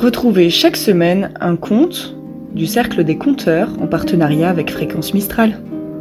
Retrouvez chaque semaine un conte du Cercle des Conteurs en partenariat avec Fréquence Mistral.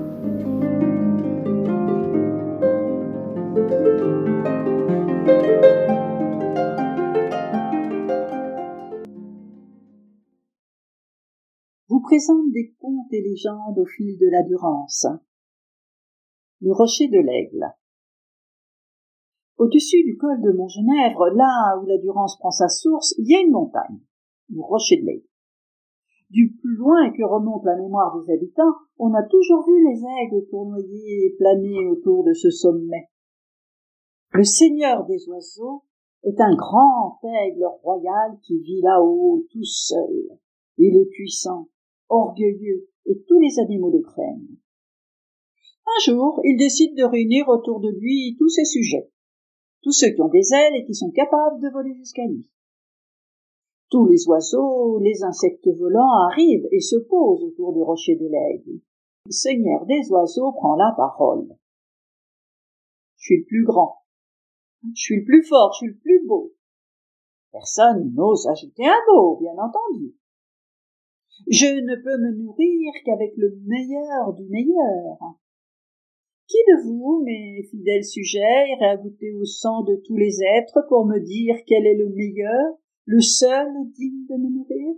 Vous présente des contes et légendes au fil de la Durance. Le rocher de l'Aigle. Au-dessus du col de Montgenèvre, là où la Durance prend sa source, il y a une montagne, le rocher de l'Aigle. Du plus loin que remonte la mémoire des habitants, on a toujours vu les aigles tournoyer et planer autour de ce sommet. Le seigneur des oiseaux est un grand aigle royal qui vit là-haut tout seul. Il est puissant, orgueilleux, et tous les animaux le craignent. Un jour, il décide de réunir autour de lui tous ses sujets, tous ceux qui ont des ailes et qui sont capables de voler jusqu'à lui. Tous les oiseaux, les insectes volants arrivent et se posent autour du rocher de l'Aigle. Le seigneur des oiseaux prend la parole. Je suis le plus grand, je suis le plus fort, je suis le plus beau. Personne n'ose ajouter un mot, bien entendu. Je ne peux me nourrir qu'avec le meilleur du meilleur. Qui de vous, mes fidèles sujets, irait goûter au sang de tous les êtres pour me dire quel est le meilleur, le seul digne de me nourrir?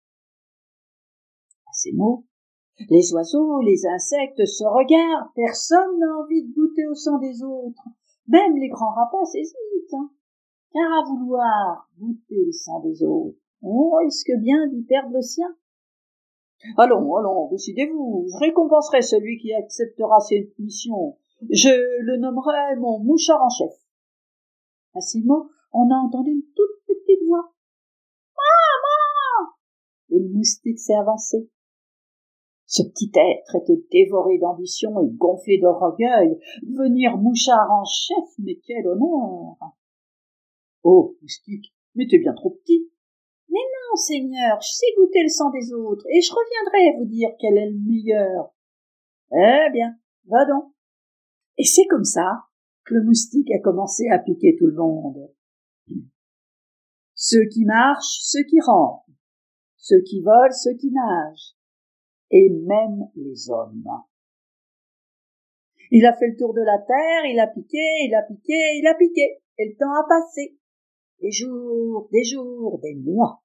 À ces mots, les oiseaux, les insectes se regardent, personne n'a envie de goûter au sang des autres, même les grands rapaces hésitent, car à vouloir goûter le sang des autres, on risque bien d'y perdre le sien. Allons, décidez-vous, je récompenserai celui qui acceptera cette mission. Je le nommerai mon mouchard en chef. À ces mots, on a entendu une toute petite voix. Maman! Et le moustique s'est avancé. Ce petit être était dévoré d'ambition et gonflé d'orgueil. Devenir mouchard en chef, mais quel honneur! Oh, moustique, mais t'es bien trop petit. Mais non, Seigneur, je sais goûter le sang des autres, et je reviendrai vous dire quel est le meilleur. Eh bien, va donc. Et c'est comme ça que le moustique a commencé à piquer tout le monde. Ceux qui marchent, ceux qui rampent, ceux qui volent, ceux qui nagent, et même les hommes. Il a fait le tour de la terre, il a piqué, et le temps a passé. Des jours, des mois.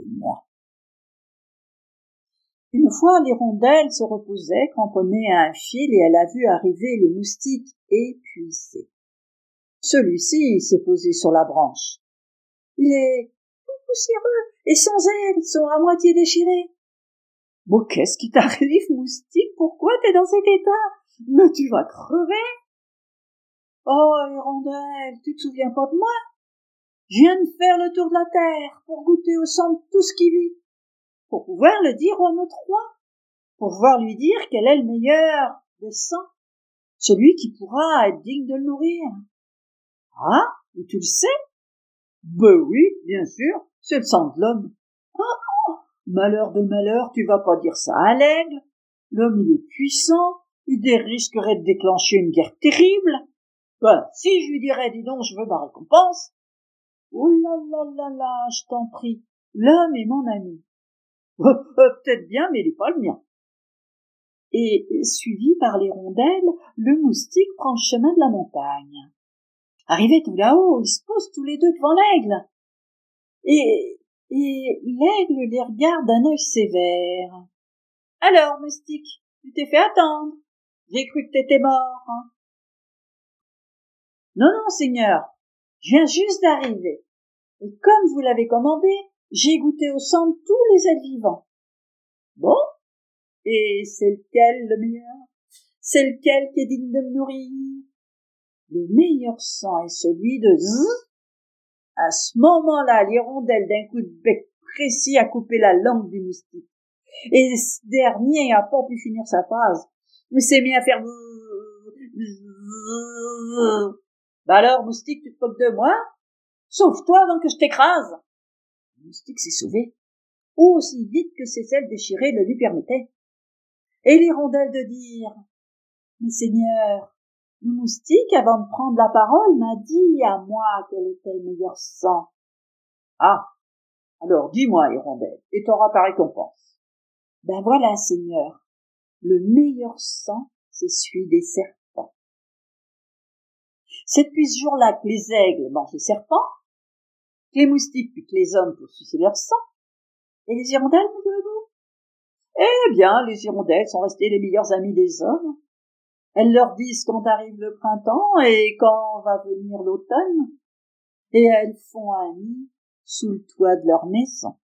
Une fois, l'hirondelle se reposait, cramponnée à un fil, et elle a vu arriver le moustique épuisé. Celui-ci s'est posé sur la branche. Il est tout poussiéreux, et ses ailes sont à moitié déchirées. « Bon, qu'est-ce qui t'arrive, moustique? Pourquoi t'es dans cet état? Mais tu vas crever! »« Oh, hirondelle, tu te souviens pas de moi? Je viens de faire le tour de la terre pour goûter au sang de tout ce qui vit, pour pouvoir le dire à notre roi, pour pouvoir lui dire quel est le meilleur des sangs, celui qui pourra être digne de le nourrir. »« Ah, et tu le sais? »« Ben oui, bien sûr, c'est le sang de l'homme. »« Ah, malheur de malheur, tu vas pas dire ça à l'aigle. L'homme, il est puissant, il risquerait de déclencher une guerre terrible. Ben, si je lui dirais, dis donc, je veux ma récompense. » Oh là, je t'en prie, l'homme est mon ami. Peut-être bien, mais il n'est pas le mien. Et, suivi par l'hirondelle, le moustique prend le chemin de la montagne. Arrivé tout là-haut, ils se posent tous les deux devant l'aigle. Et l'aigle les regarde d'un œil sévère. « Alors, moustique, tu t'es fait attendre. J'ai cru que t'étais mort. »« Non, Seigneur, je viens juste d'arriver. Et comme vous l'avez commandé, j'ai goûté au sang de tous les êtres vivants. »« Bon, et c'est lequel le meilleur? C'est lequel qui est digne de me nourrir? » ?»« Le meilleur sang est celui de Zzz. » À ce moment-là, l'hirondelle d'un coup de bec précis a coupé la langue du moustique. Et ce dernier n'a pas pu finir sa phrase. Il s'est mis à faire Zzz. Bah alors, moustique, tu te moques de moi? Sauve-toi avant que je t'écrase. Le moustique s'est sauvé, aussi vite que ses ailes déchirées le lui permettaient. Et l'hirondelle de dire, « Mais Seigneur, le moustique, avant de prendre la parole, m'a dit à moi quel était le meilleur sang. »« Ah, Alors dis-moi, Hirondelle, et t'auras ta récompense. Ben voilà, Seigneur, le meilleur sang, c'est celui des serpents. C'est depuis ce jour-là que les aigles mangent les serpents, que les moustiques piquent les hommes pour sucer leur sang, et les hirondelles, me direz-vous? Eh bien, les hirondelles sont restées les meilleures amies des hommes. Elles leur disent quand arrive le printemps et quand va venir l'automne, et elles font un nid sous le toit de leur maison.